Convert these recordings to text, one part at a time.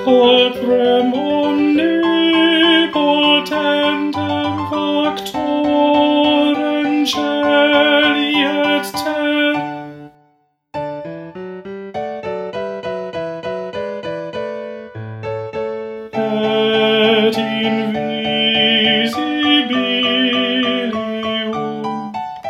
Patrem omnipotentem factorem celi et terra, et invisibilium,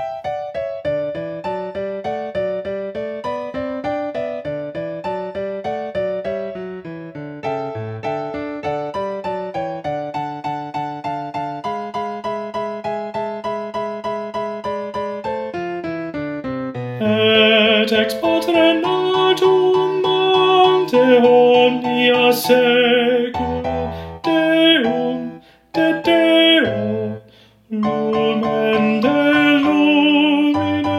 et ex patre natum ante omnia saecula Deum, de Deo, lumen de lumina,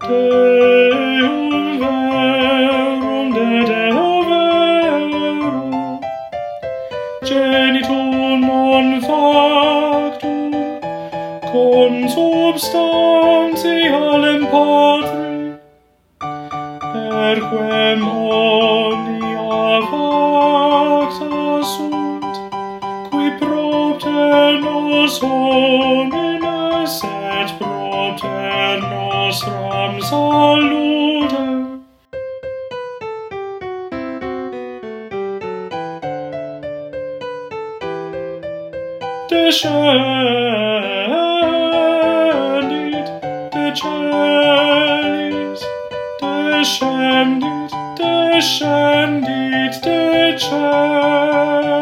Deum verum, de Deo verum, genitum non factum, consubstantialem Patri, per quem omnia facta sunt, qui propter nos homines et propter nostram salutem. Descendit de celis, descendit, descendit de celis.